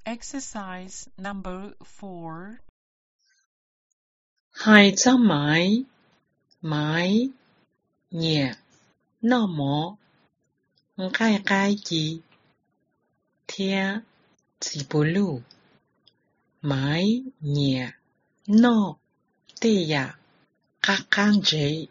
Exercise number 4. 还在买嘢那么该记听字不路买嘢那地呀刚着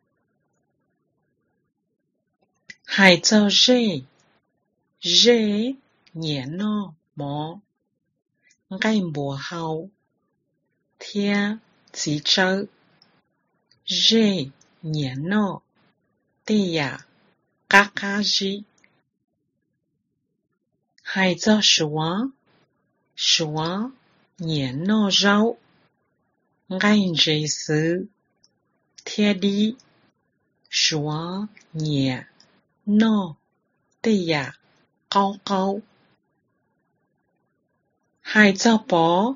还在热嘢那么该不好听字周热嘢那地呀嘎日还在说年那绕该日时贴地说年那地呀高还在包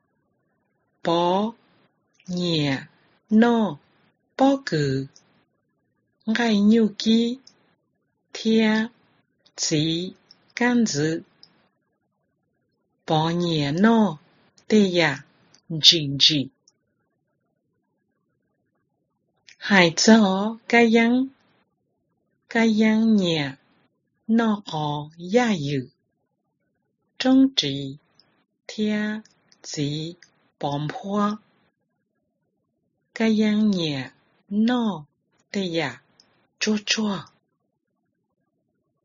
年那包个该牛机贴字杆子包年那地呀真还在该样年那个也有种植贴字帮坡该样年那地呀做